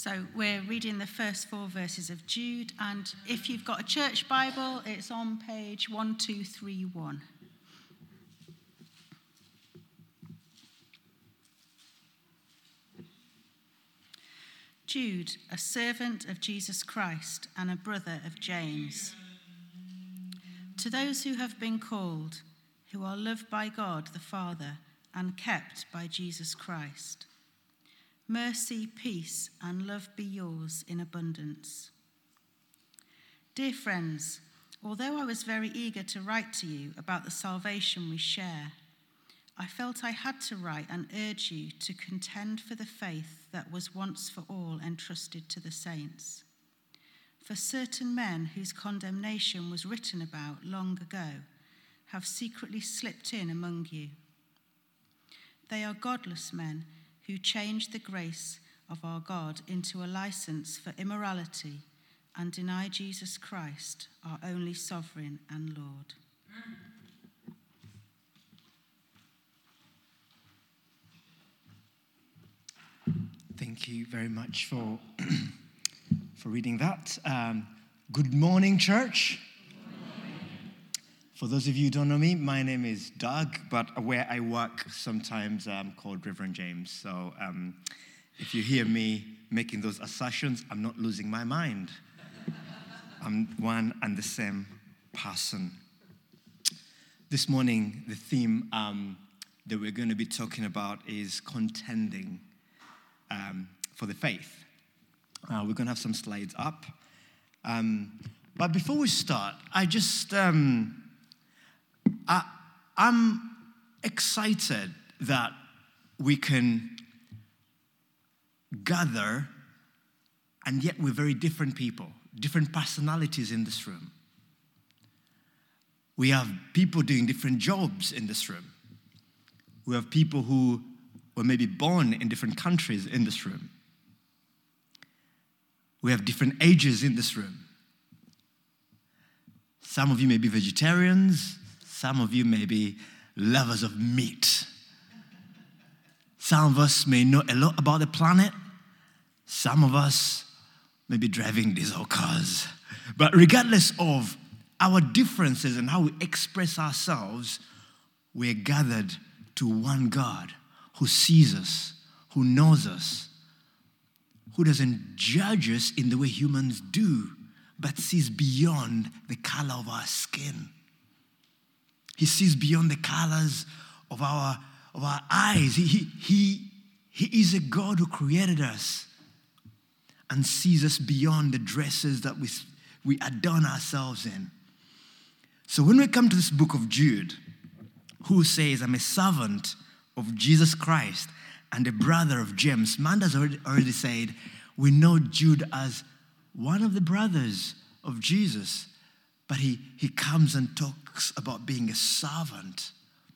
So we're reading the first 4 verses of Jude, and if you've got a church Bible, it's on page 1231. Jude, a servant of Jesus Christ and a brother of James. To those who have been called, who are loved by God the Father and kept by Jesus Christ, mercy, peace, and love be yours in abundance. Dear friends, although I was very eager to write to you about the salvation we share, I felt I had to write and urge you to contend for the faith that was once for all entrusted to the saints. For certain men whose condemnation was written about long ago have secretly slipped in among you. They are godless men who changed the grace of our God into a license for immorality and deny Jesus Christ, our only sovereign and Lord. Thank you very much for reading that. Good morning, church. For those of you who don't know me, my name is Doug, but where I work sometimes I'm called Reverend James. So if you hear me making those assertions, I'm not losing my mind. I'm one and the same person. This morning, the theme that we're going to be talking about is contending for the faith. We're going to have some slides up. But before we start, I'm excited that we can gather, and yet we're very different people, different personalities in this room. We have people doing different jobs in this room. We have people who were maybe born in different countries in this room. We have different ages in this room. Some of you may be vegetarians. Some of you may be lovers of meat. Some of us may know a lot about the planet. Some of us may be driving diesel cars. But regardless of our differences and how we express ourselves, we're gathered to one God who sees us, who knows us, who doesn't judge us in the way humans do, but sees beyond the color of our skin. He sees beyond the colors of our eyes. He is a God who created us and sees us beyond the dresses that we adorn ourselves in. So when we come to this book of Jude, who says, I'm a servant of Jesus Christ and a brother of James, Manda's already said, we know Jude as one of the brothers of Jesus. But he comes and talks about being a servant.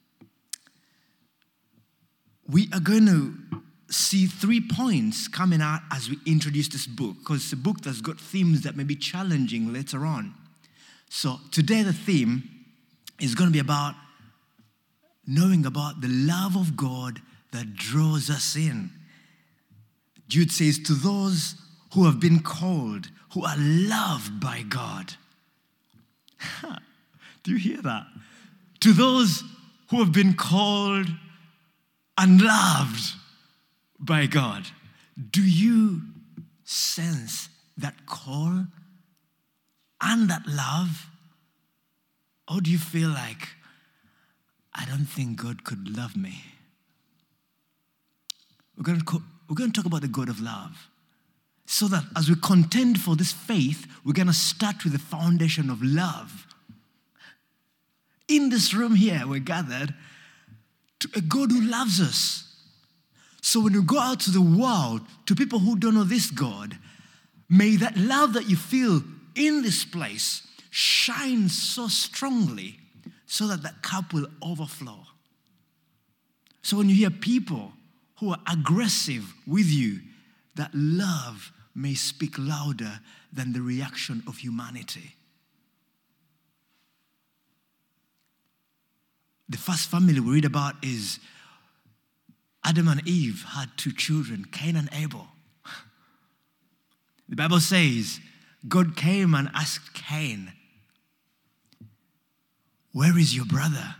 We are going to see 3 points coming out as we introduce this book, because it's a book that's got themes that may be challenging later on. So today the theme is going to be about knowing about the love of God that draws us in. Jude says, to those who have been called, who are loved by God. Do you hear that? To those who have been called and loved by God. Do you sense that call and that love? Or do you feel like, I don't think God could love me? We're going to talk about the God of love. So that as we contend for this faith, we're going to start with the foundation of love. In this room here, we're gathered to a God who loves us. So when you go out to the world, to people who don't know this God, may that love that you feel in this place shine so strongly so that that cup will overflow. So when you hear people who are aggressive with you, that love may speak louder than the reaction of humanity. The first family we read about is Adam and Eve had 2 children, Cain and Abel. The Bible says, God came and asked Cain, where is your brother?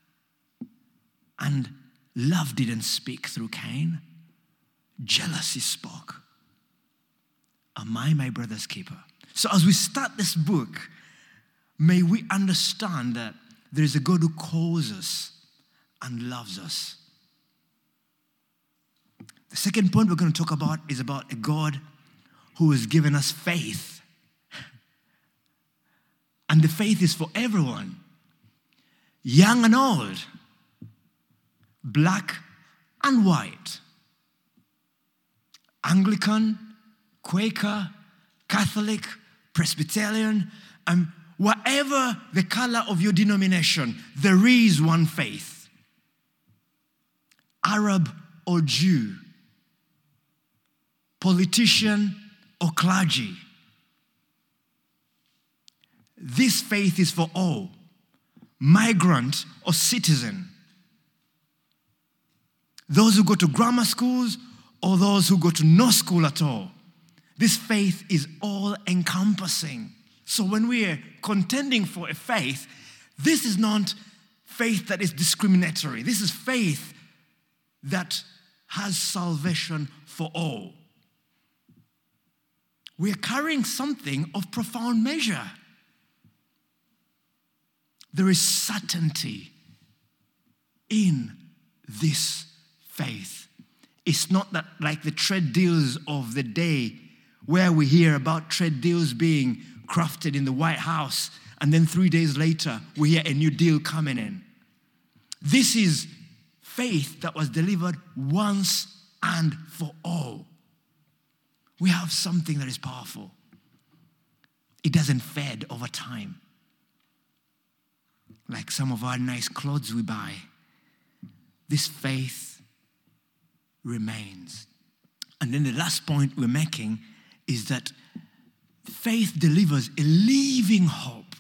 And love didn't speak through Cain. Jealousy spoke. Am I my brother's keeper? So as we start this book, may we understand that there is a God who calls us and loves us. The second point we're going to talk about is about a God who has given us faith. And the faith is for everyone, young and old, black and white, Anglican, Quaker, Catholic, Presbyterian, and whatever the color of your denomination, there is one faith. Arab or Jew, politician or clergy. This faith is for all, migrant or citizen. Those who go to grammar schools or those who go to no school at all. This faith is all-encompassing. So when we are contending for a faith, this is not faith that is discriminatory. This is faith that has salvation for all. We are carrying something of profound measure. There is certainty in this faith. It's not that like the trade deals of the day where we hear about trade deals being crafted in the White House and then 3 days later we hear a new deal coming in. This is faith that was delivered once and for all. We have something that is powerful. It doesn't fade over time. Like some of our nice clothes we buy. This faith remains. And then the last point we're making is that faith delivers a living hope.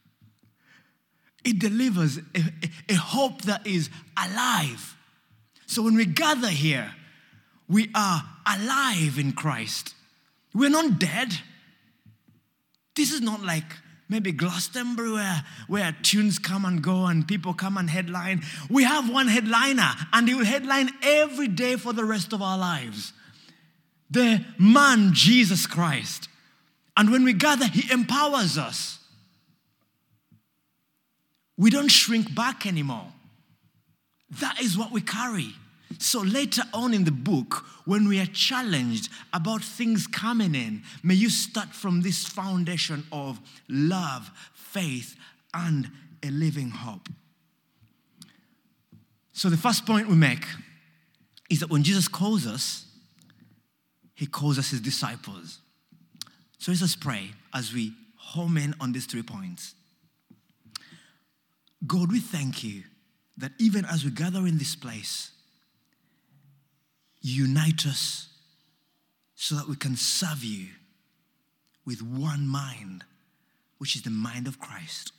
It delivers a hope that is alive. So when we gather here, we are alive in Christ. We're not dead. This is not like maybe Glastonbury where tunes come and go and people come and headline. We have one headliner and he will headline every day for the rest of our lives. The man, Jesus Christ. And when we gather, he empowers us. We don't shrink back anymore. That is what we carry. So later on in the book, when we are challenged about things coming in, may you start from this foundation of love, faith, and a living hope. So the first point we make is that when Jesus calls us, he calls us his disciples. So let us pray as we home in on these 3 points. God, we thank you that even as we gather in this place, you unite us so that we can serve you with one mind, which is the mind of Christ.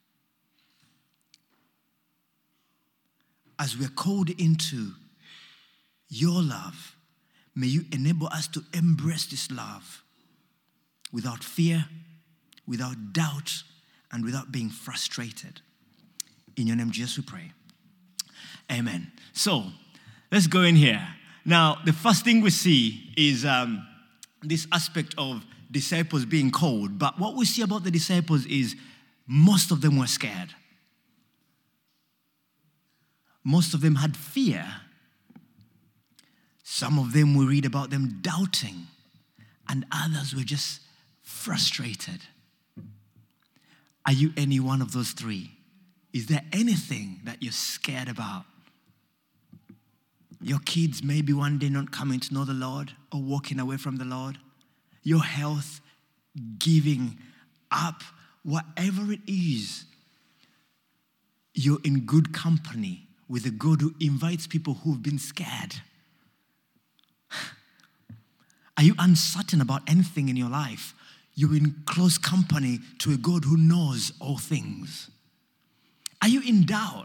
As we are called into your love, may you enable us to embrace this love without fear, without doubt, and without being frustrated. In your name, Jesus, we pray. Amen. So, let's go in here. Now, the first thing we see is this aspect of disciples being called. But what we see about the disciples is most of them were scared. Most of them had fear. Some of them, we read about them doubting. And others were just frustrated. Are you any one of those 3? Is there anything that you're scared about? Your kids maybe one day not coming to know the Lord or walking away from the Lord. Your health, giving up, whatever it is. You're in good company with a God who invites people who've been scared. Are you uncertain about anything in your life? You're in close company to a God who knows all things. Are you in doubt?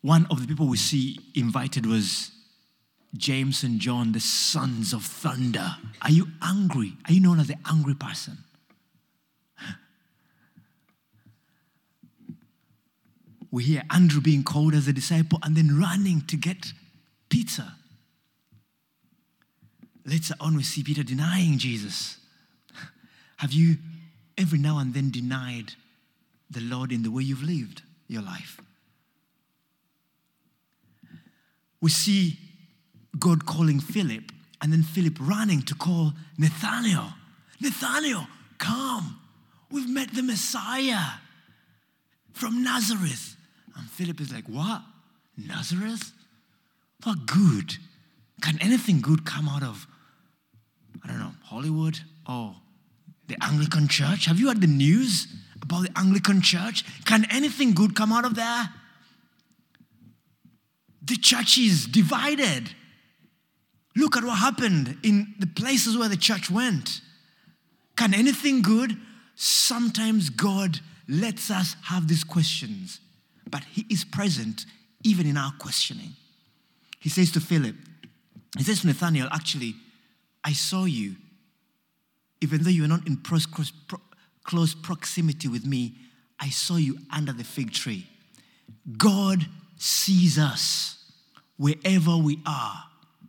one of the people we see invited was James and John, the sons of thunder. Are you angry? Are you known as the angry person? We hear Andrew being called as a disciple and then running to get Peter. Later on, we see Peter denying Jesus. Have you every now and then denied the Lord in the way you've lived your life? We see God calling Philip, and then Philip running to call Nathanael. Nathanael, come. We've met the Messiah from Nazareth. And Philip is like, what? Nazareth? What good? Can anything good come out of, I don't know, Hollywood or the Anglican Church? Have you heard the news about the Anglican Church? Can anything good come out of there? The church is divided. Look at what happened in the places where the church went. Can anything good? Sometimes God lets us have these questions, but he is present even in our questioning. He says to Philip, he says to Nathanael, actually, I saw you. Even though you are not in close proximity with me, I saw you under the fig tree. God sees us wherever we are,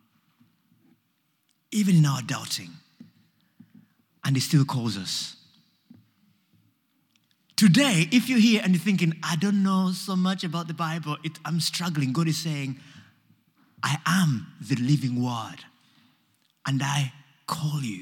even in our doubting, and he still calls us. Today, if you're here and you're thinking, I don't know so much about the Bible, I'm struggling, God is saying, I am the living word, and I call you.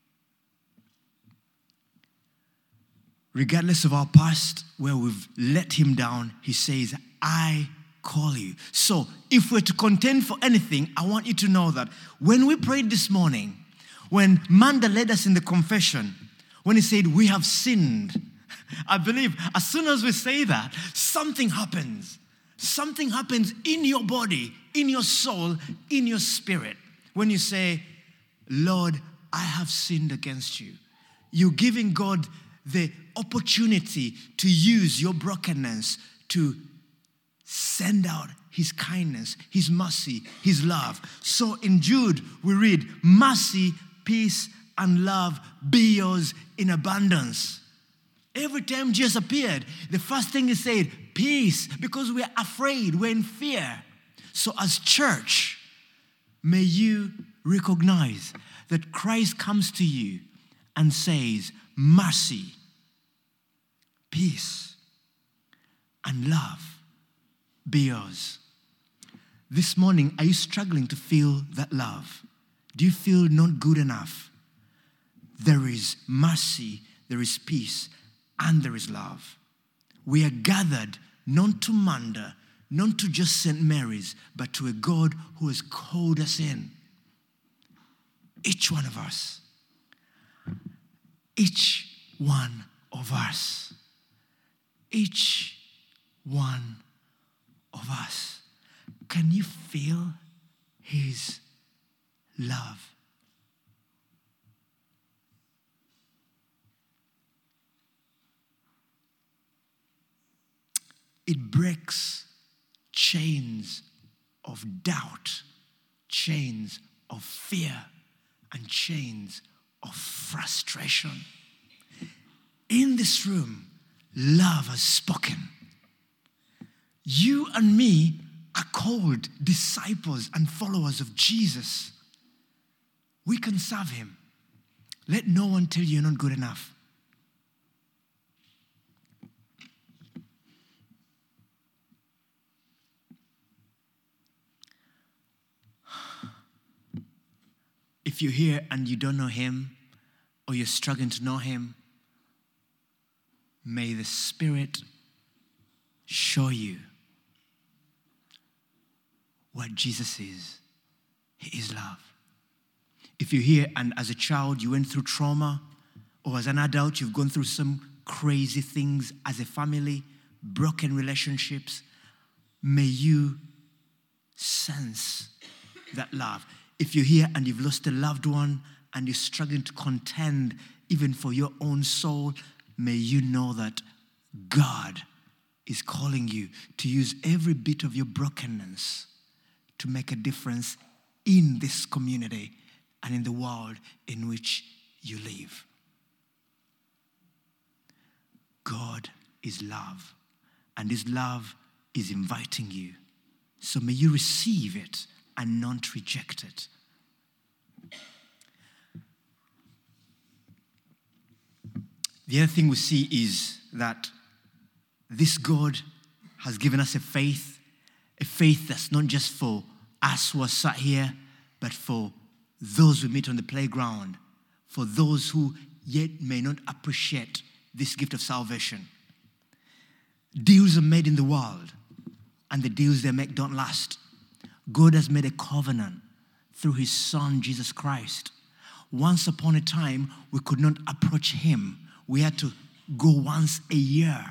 Regardless of our past, where we've let him down, he says, I call you. So, if we're to contend for anything, I want you to know that when we prayed this morning, when Manda led us in the confession, when he said, we have sinned, I believe as soon as we say that, something happens. Something happens in your body, in your soul, in your spirit. When you say, Lord, I have sinned against you. You're giving God the opportunity to use your brokenness to send out his kindness, his mercy, his love. So in Jude, we read, mercy, peace, and love be yours in abundance. Every time Jesus appeared, the first thing he said, peace, because we're afraid, we're in fear. So as church, may you recognize that Christ comes to you and says, mercy, peace, and love be yours. This morning, are you struggling to feel that love? Do you feel not good enough? There is mercy, there is peace, and there is love. We are gathered not to Manda, not to just St. Mary's, but to a God who has called us in. Each one of us. Each one of us. Each one of us. Can you feel his love? It breaks chains of doubt, chains of fear, and chains of frustration. In this room, love has spoken. You and me are called disciples and followers of Jesus. We can serve him. Let no one tell you you're not good enough. If you're here and you don't know him, or you're struggling to know him, may the Spirit show you what Jesus is. He is love. If you're here and as a child you went through trauma, or as an adult you've gone through some crazy things as a family, broken relationships, may you sense that love. If you're here and you've lost a loved one and you're struggling to contend even for your own soul, may you know that God is calling you to use every bit of your brokenness to make a difference in this community and in the world in which you live. God is love, and His love is inviting you. So may you receive it and not reject it. The other thing we see is that this God has given us a faith that's not just for us who are sat here, but for those we meet on the playground, for those who yet may not appreciate this gift of salvation. Deals are made in the world, and the deals they make don't last. God has made a covenant through His Son, Jesus Christ. Once upon a time, we could not approach Him. We had to go once a year.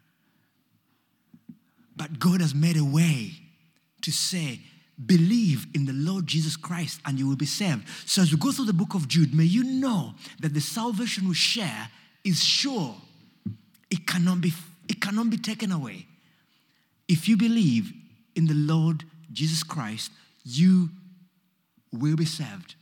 But God has made a way to say, believe in the Lord Jesus Christ and you will be saved. So as we go through the book of Jude, may you know that the salvation we share is sure. It cannot be taken away. If you believe in the Lord Jesus Christ, you will be saved.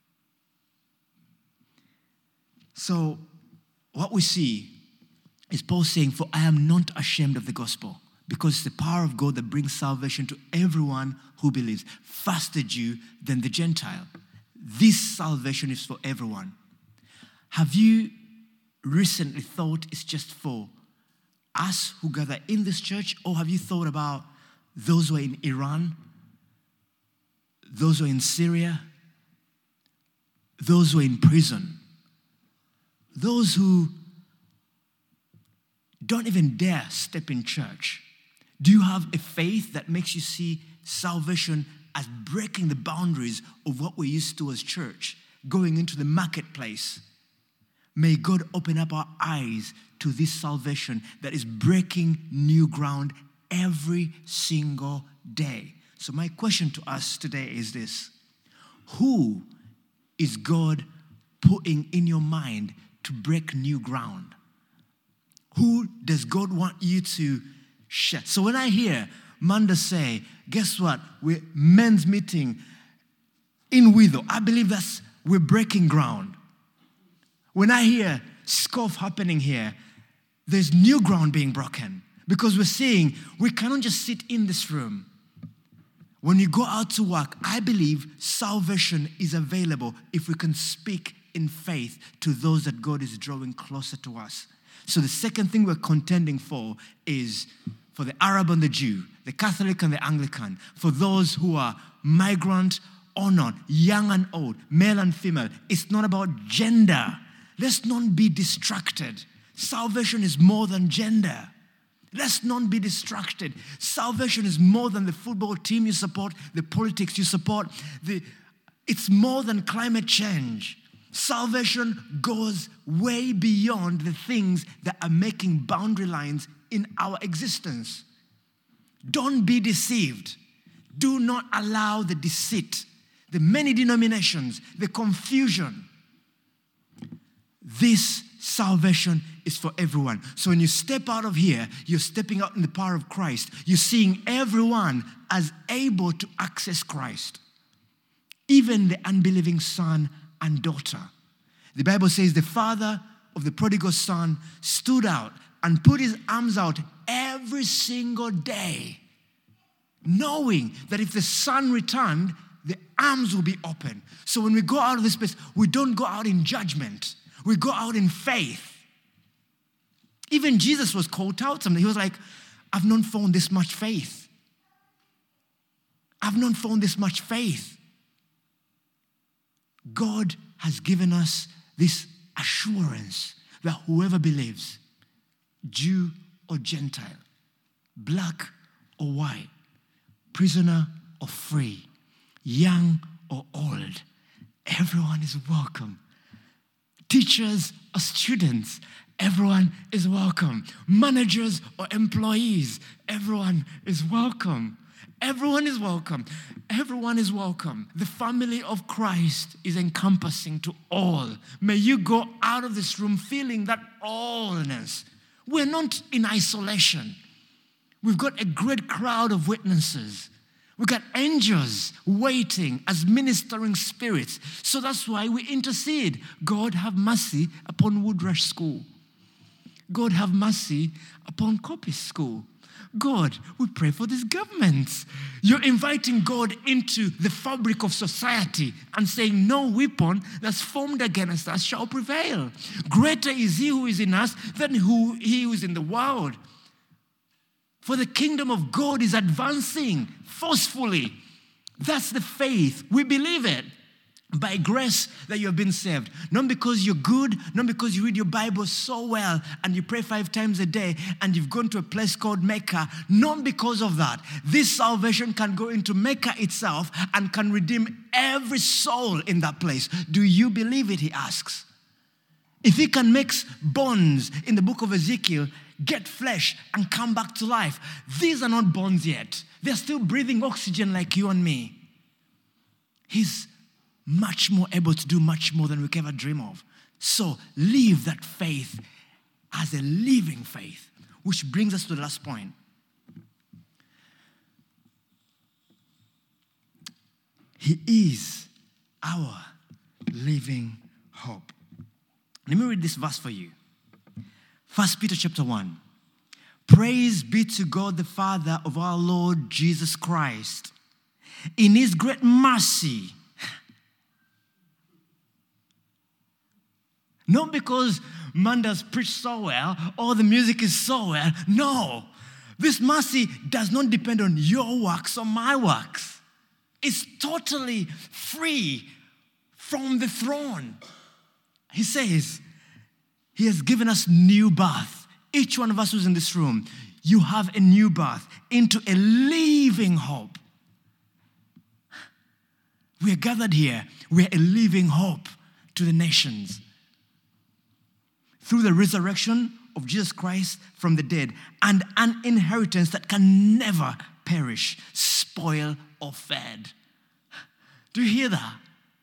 So what we see is Paul saying, for I am not ashamed of the gospel, because it's the power of God that brings salvation to everyone who believes, first the Jew, then the Gentile. This salvation is for everyone. Have you recently thought it's just for us who gather in this church, or have you thought about those who are in Iran, those who are in Syria, those who are in prison, those who don't even dare step in church? Do you have a faith that makes you see salvation as breaking the boundaries of what we're used to as church, going into the marketplace? May God open up our eyes to this salvation that is breaking new ground every single day. So my question to us today is this: who is God putting in your mind to break new ground? Who does God want you to share? So when I hear Manda say, guess what? We're men's meeting in Widow, I believe we're breaking ground. When I hear scoff happening here, there's new ground being broken, because we're seeing we cannot just sit in this room. When you go out to work, I believe salvation is available if we can speak in faith to those that God is drawing closer to us. So the second thing we're contending for is for the Arab and the Jew, the Catholic and the Anglican, for those who are migrant or not, young and old, male and female. It's not about gender. Let's not be distracted. Salvation is more than gender. Let's not be distracted. Salvation is more than the football team you support, the politics you support. It's more than climate change. Salvation goes way beyond the things that are making boundary lines in our existence. Don't be deceived. Do not allow the deceit, the many denominations, the confusion. This salvation is for everyone. So when you step out of here, you're stepping out in the power of Christ. You're seeing everyone as able to access Christ, even the unbelieving son and daughter. The Bible says the father of the prodigal son stood out and put his arms out every single day, knowing that if the son returned, the arms will be open. So when we go out of this place, we don't go out in judgment. We go out in faith. Even Jesus was called out something. He was like, I've not found this much faith. I've not found this much faith. God has given us this assurance that whoever believes, Jew or Gentile, black or white, prisoner or free, young or old, everyone is welcome. Teachers or students, everyone is welcome. Managers or employees, everyone is welcome. Everyone is welcome. Everyone is welcome. The family of Christ is encompassing to all. May you go out of this room feeling that allness. We're not in isolation. We've got a great crowd of witnesses. We've got angels waiting as ministering spirits. So that's why we intercede. God, have mercy upon Woodrush School. God, have mercy upon Coppice School. God, we pray for these governments. You're inviting God into the fabric of society and saying, no weapon that's formed against us shall prevail. Greater is he who is in us than he who is in the world. For the kingdom of God is advancing forcefully. That's the faith. We believe it. By grace that you have been saved. Not because you're good, not because you read your Bible so well and you pray 5 times a day and you've gone to a place called Mecca. Not because of that. This salvation can go into Mecca itself and can redeem every soul in that place. Do you believe it, he asks. If he can make bones in the book of Ezekiel get flesh and come back to life, these are not bones yet. They're still breathing oxygen like you and me. He's much more able to do much more than we can ever dream of. So live that faith as a living faith, which brings us to the last point. He is our living hope. Let me read this verse for you. 1 Peter chapter 1. Praise be to God the Father of our Lord Jesus Christ. In his great mercy, not because Manda's preached so well or the music is so well. No. This mercy does not depend on your works or my works. It's totally free from the throne. He says, he has given us new birth. Each one of us who's in this room, you have a new birth into a living hope. We are gathered here. We are a living hope to the nations. Through the resurrection of Jesus Christ from the dead and an inheritance that can never perish, spoil, or fade. Do you hear that?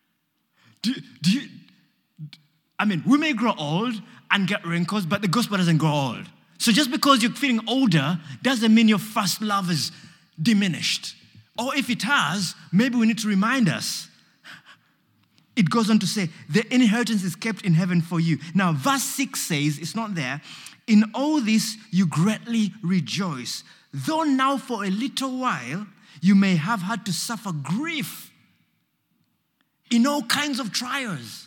We may grow old and get wrinkles, but the gospel doesn't grow old. So just because you're feeling older doesn't mean your first love is diminished. Or if it has, maybe we need to remind us. It goes on to say, the inheritance is kept in heaven for you. Now, verse 6 says, it's not there, in all this you greatly rejoice, though now for a little while you may have had to suffer grief in all kinds of trials.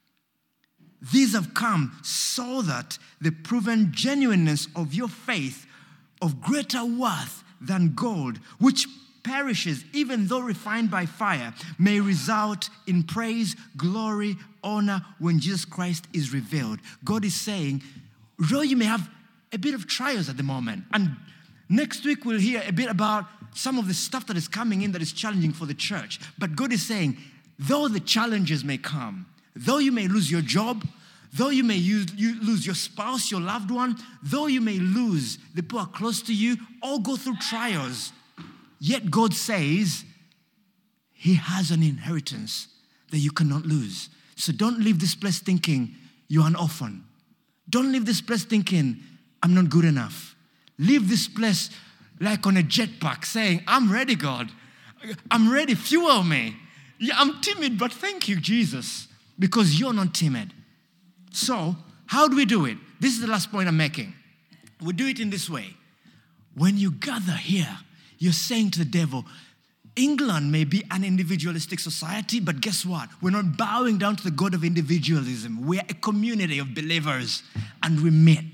These have come so that the proven genuineness of your faith, of greater worth than gold, which perishes even though refined by fire, may result in praise, glory, honor when Jesus Christ is revealed. God is saying, though you may have a bit of trials at the moment, and next week we'll hear a bit about some of the stuff that is coming in that is challenging for the church. But God is saying, though the challenges may come, though you may lose your job, though you may lose your spouse, your loved one, though you may lose the people close to you, or go through trials, yet God says he has an inheritance that you cannot lose. So don't leave this place thinking you're an orphan. Don't leave this place thinking I'm not good enough. Leave this place like on a jetpack saying, I'm ready, God. I'm ready. Fuel me. Yeah, I'm timid, but thank you, Jesus, because you're not timid. So how do we do it? This is the last point I'm making. We do it in this way. When you gather here, you're saying to the devil, England may be an individualistic society, but guess what? We're not bowing down to the God of individualism. We're a community of believers, and we met.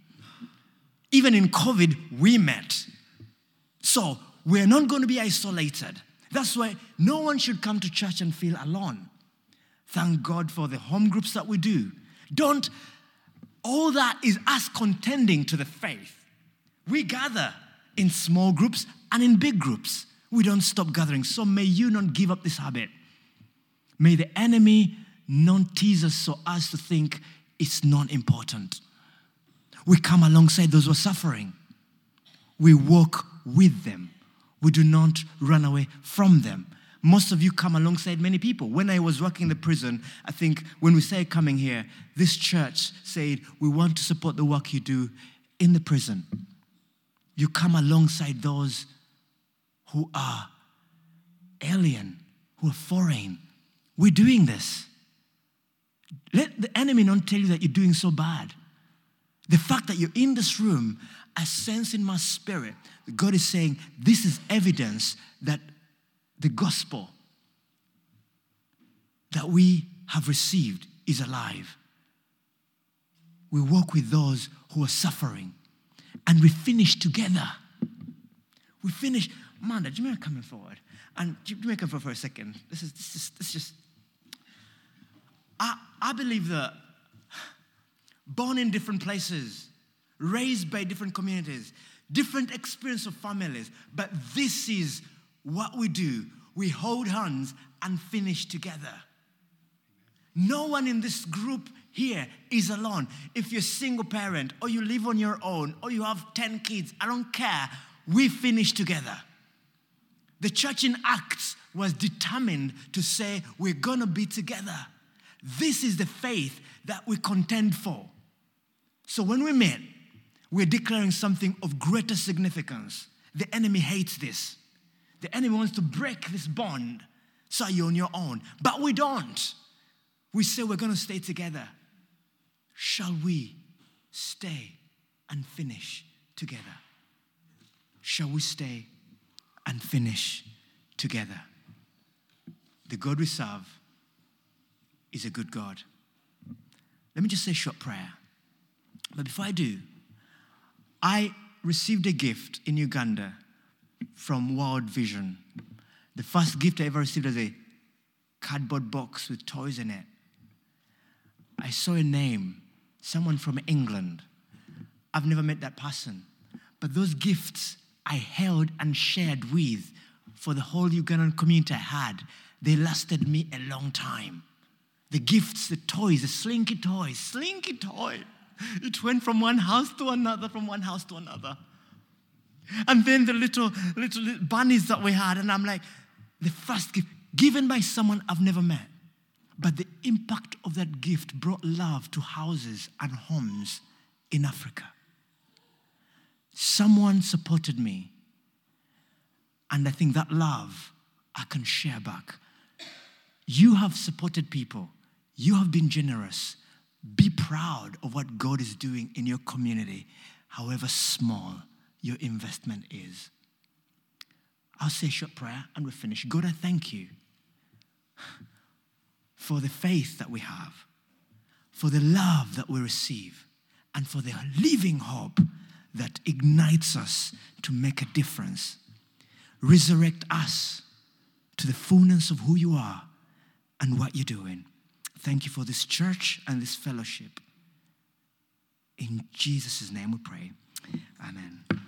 Even in COVID, we met. So we're not going to be isolated. That's why no one should come to church and feel alone. Thank God for the home groups that we do. All that is us contending to the faith. We gather in small groups and in big groups. We don't stop gathering. So may you not give up this habit. May the enemy not tease us so as to think it's not important. We come alongside those who are suffering. We walk with them. We do not run away from them. Most of you come alongside many people. When I was working in the prison, I think when we started coming here, this church said, we want to support the work you do in the prison. You come alongside those who are alien, who are foreign. We're doing this. Let the enemy not tell you that you're doing so bad. The fact that you're in this room, I sense in my spirit that God is saying, this is evidence that the gospel that we have received is alive. We walk with those who are suffering, and we finish together. We finish. Amanda, do you mind coming forward? And do you mind coming forward for a second? This is just. I believe that born in different places, raised by different communities, different experience of families, but this is what we do. We hold hands and finish together. No one in this group here is alone. If you're a single parent, or you live on your own, or you have 10 kids, I don't care. We finish together. The church in Acts was determined to say, we're going to be together. This is the faith that we contend for. So when we meet, we're declaring something of greater significance. The enemy hates this. The enemy wants to break this bond so you're on your own. But we don't. We say we're going to stay together. Shall we stay and finish together? Shall we stay and finish together? The God we serve is a good God. Let me just say a short prayer. But before I do, I received a gift in Uganda from World Vision. The first gift I ever received was a cardboard box with toys in it. I saw a name, someone from England. I've never met that person. But those gifts I held and shared with for the whole Ugandan community I had, they lasted me a long time. The gifts, the toys, the slinky toy. It went from one house to another, from one house to another. And then the little bunnies that we had, and I'm like, the first gift, given by someone I've never met. But the impact of that gift brought love to houses and homes in Africa. Someone supported me. And I think that love I can share back. You have supported people. You have been generous. Be proud of what God is doing in your community, however small your investment is. I'll say a short prayer and we'll finish. God, I thank you for the faith that we have, for the love that we receive, and for the living hope that ignites us to make a difference. Resurrect us to the fullness of who you are and what you're doing. Thank you for this church and this fellowship. In Jesus' name we pray. Amen.